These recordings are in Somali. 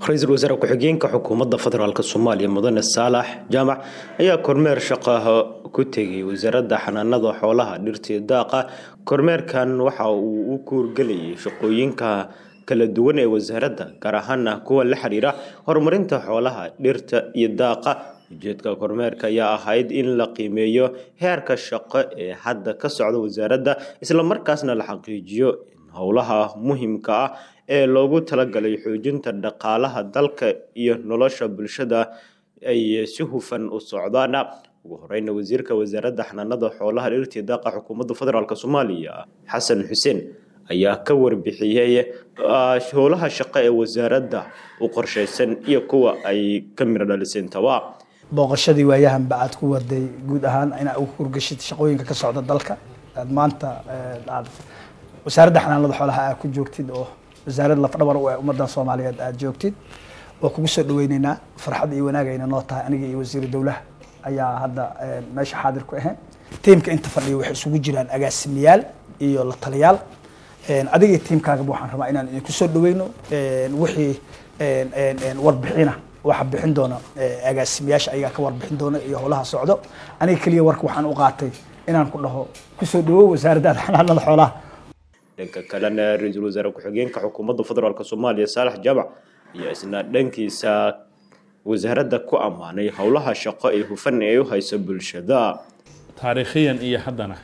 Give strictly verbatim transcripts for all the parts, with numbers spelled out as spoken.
رئيس الوزراء ku-xigeenka xukuumadda federaalka Soomaaliya Mudane Saalax Jaamac ayaa kormeer shaqaha ku tagay wasaaradda xanaanada xoolaha dhirta iyo daaqa. Kormeerkan waxa uu u kuurgalayay shaqooyinka kala duwan ee wasaaradda, gaar ahaan kuwa la xiriira horumarinta xoolaha dhirta iyo daaqa. Ujeedka kormeerka ayaa ahayd in la qiimeeyo heerka shaqo ee hadda ka socda wasaaradda, isla markaasna la xaqiijiyo in howlaha muhiimka ah ee loogu talagalay xoojinta dhaqaalaha dalka iyo nolosha bulshada ay si hufan u socdaan. ugu horreyn wasiirka wasaaradda xanaanada xoolaha dhirta iyo daaqa xukuumadda federaalka Soomaaliya Xasan Xuseen ayaa ka warbixiyay howlaha shaqo ee wasaaradda u qorsheysan iyo kuwa ay ka miro dhaliseen tawa booqashadii waayahan bacad ku waday guud ahaan in ay u hurgashid shaqooyinka ka socda dalka. maanta aad wasaaradda xanaanada xoolaha aad ku joogtid oo wasaaradda la fadhabar u ah ummadda Soomaaliyeed aad joogtid oo kugu soo dhaweynayna farxad iyo wanaag ayna noo tahay. aniga iyo wasiir dawladda ayaa hadda meesha xaadir ku ahayn. teamka inta fadhiyo waxay isugu jiraan agaasimayaal iyo la taliyaal. adiga teamkaaga waxaan rabaa inaan idinku soo dhaweyno wixii warbixina waxa bixin doona agaasimayaasha ayaga ka warbixin doona iyo howlaha socdo. aniga kaliya warka waxaan u qaatay inaan ku dhaho ku soo dhawo wasaaradda xanaanada xoolaha. dhanka kalena ra'iisul wasaare ku-xigeenka xukuumadda federaalka Soomaaliya Saalax Jaamac ayaa isna dhankiisa wasaaradda ku amaanay howlaha shaqo ee hufan ee u hayso bulshada. taariikhiyan iyo haddana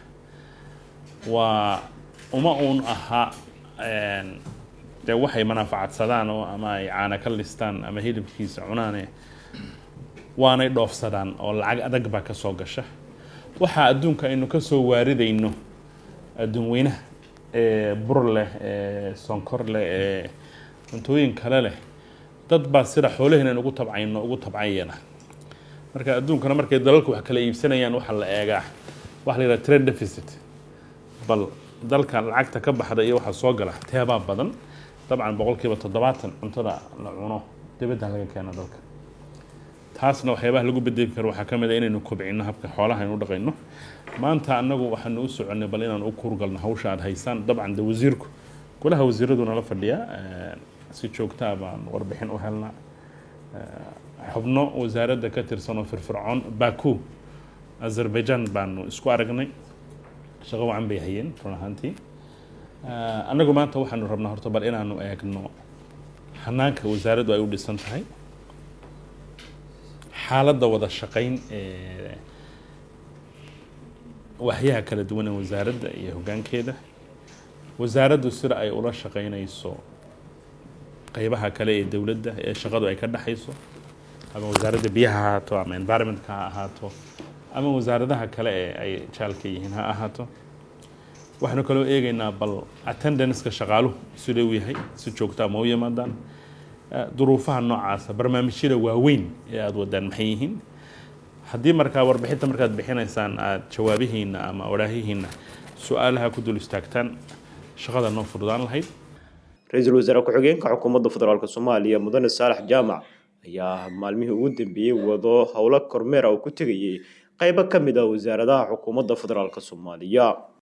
waa uma uun aha een de waxay manfaacadsadaan oo ama ay caana ka listaan ama hilibkiisa cunaan waanay dhoofsadaan oo lacag adag ba ka soo gasha. waxa adduunka aynu ka soo waaridayno adduun weynaha ee bur leh ee sonkor leh ee cuntooyin kale leh dad baa sida xoolaheena ugu tabcayno ugu tabcayana. marka adduunkana markay dalalku wax kala iibsanayaan waxa la eegaa wax la yiraahdo trade deficit, bal dalka lacagta ka baxda iyo waxa soo gala teeba badan. dabcan boqolkiiba toddobaatan cuntada la cuno dibadda laga keeno dalka. taasna waxyaabaha lagu bedeli karo waxa kamid ah inaynu kobcino habka xoolaha aynu dhaqayno. maanta anagu waxaanu u soconay bal inaan u kuurgalno hawsha aad haysaan. dabcan de wasiirku kulaha wasiiraduna la fadhiya si joogto ah baan warbixin u helnaa. xubno wasaaradda ka tirsan oo firfircoon Baku Azerbaijan baanu isku aragnay. shaqo wacan bay hayeen run ahaantii. anagu maanta waxaanu rabnaa horta bal inaanu eegno xanaanka wasaaraddu ay u dhisan tahay, xaaladda wada shaqayn ee waxyaha kala duwan ee wasaaradda iyo hoggaankeeda, wasaaraddu sida ay ula shaqaynayso qaybaha kale ee dawladda ee shaqadu ay ka dhaxayso, ama wasaaradda biyaha ha ahaato ama environmentka ha ahaato ama wasaaradaha kale ee ay jaalka yihiin ha ahaato. waxaanu kaloo eegaynaa bal attendance-ka shaqaaluhu sidee uu yahay, si joogto ah ma u yimaadaan. duruufaha noocaasa barnaamijyada waaweyn ee aad wadaan maxay yihiin. haddii markaa warbixinta markaad bixinaysaan aad jawaabihiina ama waraahihiina su'aalaha ku dul istaagtaan shaqada noo fududaan lahayd. ra'iisul wasaare ku-xigeenka xukuumadda federaalka Soomaaliya Mudane Saalax Jaamac ayaa maalmihii ugu dambeeyay wado howlo kormeer ah oo ku tagayay qaybo kamid ah wasaaradaha xukuumadda federaalka Soomaaliya.